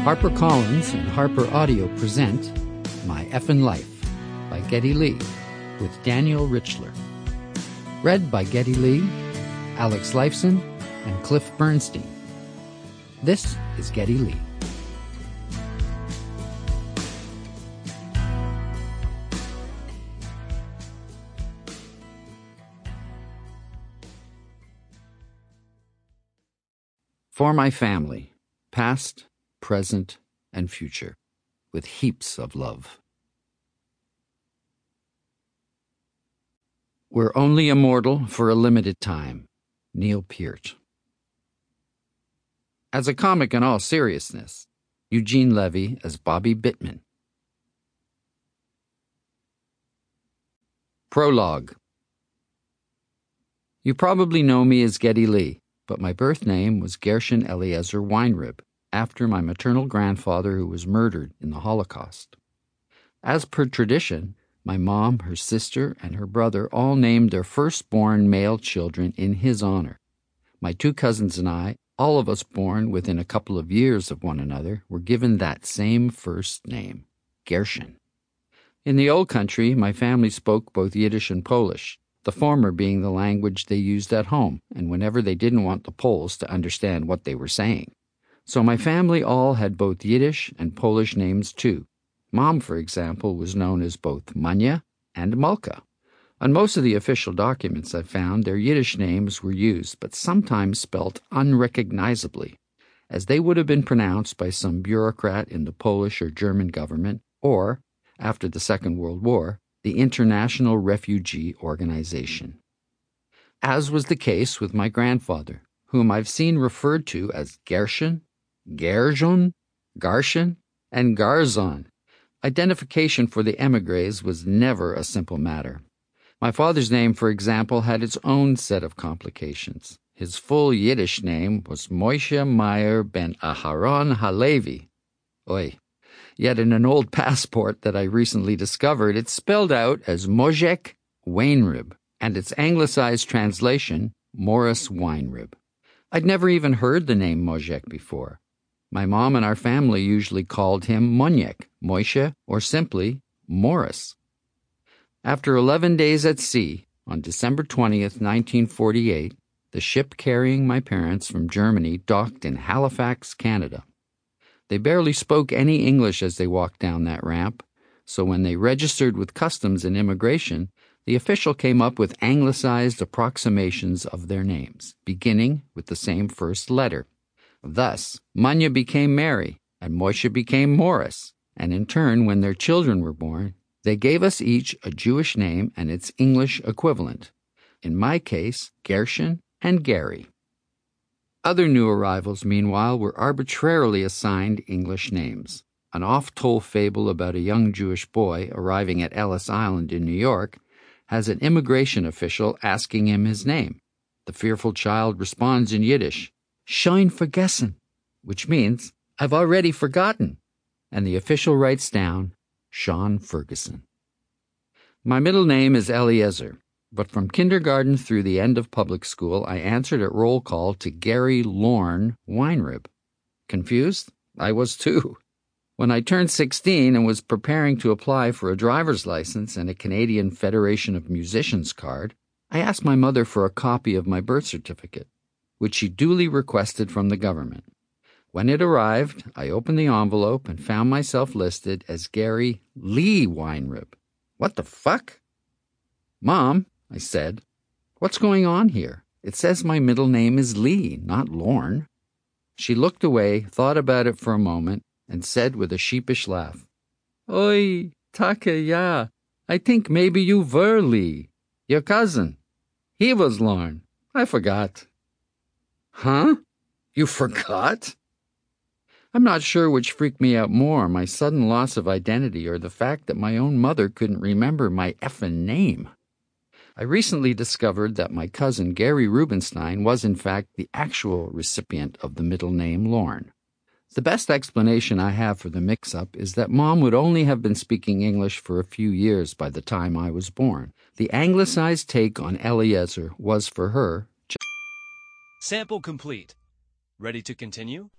HarperCollins and Harper Audio present My Effin' Life by Geddy Lee with Daniel Richler. Read by Geddy Lee, Alex Lifeson, and Cliff Bernstein. This is Geddy Lee. For my family, past, present, and future, with heaps of love. We're only immortal for a limited time. Neil Peart. As a comic in all seriousness, Eugene Levy as Bobby Bittman. Prologue. You probably know me as Geddy Lee, but my birth name was Gershon Eliezer Weinrib, after my maternal grandfather who was murdered in the Holocaust. As per tradition, my mom, her sister, and her brother all named their firstborn male children in his honor. My two cousins and I, all of us born within a couple of years of one another, were given that same first name, Gershon. In the old country, my family spoke both Yiddish and Polish, the former being the language they used at home, and whenever they didn't want the Poles to understand what they were saying. So my family all had both Yiddish and Polish names too. Mom, for example, was known as both Manya and Malka. On most of the official documents I found, their Yiddish names were used, but sometimes spelt unrecognizably, as they would have been pronounced by some bureaucrat in the Polish or German government, or, after the Second World War, the International Refugee Organization. As was the case with my grandfather, whom I've seen referred to as Gershon, Gershon, Garshon, and Garzon. Identification for the émigrés was never a simple matter. My father's name, for example, had its own set of complications. His full Yiddish name was Moshe Meyer ben Aharon Halevi. Oy. Yet in an old passport that I recently discovered, it's spelled out as Mojek Weinrib, and its anglicized translation, Morris Weinrib. I'd never even heard the name Mojek before. My mom and our family usually called him Monyek, Moishe, or simply Morris. After 11 days at sea, on December 20th, 1948, the ship carrying my parents from Germany docked in Halifax, Canada. They barely spoke any English as they walked down that ramp, so when they registered with customs and immigration, the official came up with anglicized approximations of their names, beginning with the same first letter. Thus, Manya became Mary, and Moshe became Morris, and in turn, when their children were born, they gave us each a Jewish name and its English equivalent. In my case, Gershon and Gary. Other new arrivals, meanwhile, were arbitrarily assigned English names. An oft-told fable about a young Jewish boy arriving at Ellis Island in New York has an immigration official asking him his name. The fearful child responds in Yiddish, "Schon vergessen," which means, "I've already forgotten," and the official writes down, Sean Ferguson. My middle name is Eliezer, but from kindergarten through the end of public school, I answered at roll call to Gary Lorne Weinrib. Confused? I was too. When I turned 16 and was preparing to apply for a driver's license and a Canadian Federation of Musicians card, I asked my mother for a copy of my birth certificate, which she duly requested from the government. When it arrived, I opened the envelope and found myself listed as Gary Lee Weinrib. What the fuck? "Mom," I said, "what's going on here? It says my middle name is Lee, not Lorne." She looked away, thought about it for a moment, and said with a sheepish laugh, "Oi, Take, ja, I think maybe you were Lee. Your cousin. He was Lorne. I forgot." "Huh? You forgot?" I'm not sure which freaked me out more, my sudden loss of identity or the fact that my own mother couldn't remember my effing name. I recently discovered that my cousin Gary Rubenstein was in fact the actual recipient of the middle name Lorne. The best explanation I have for the mix-up is that Mom would only have been speaking English for a few years by the time I was born. The anglicized take on Eliezer was for her. Sample complete. Ready to continue?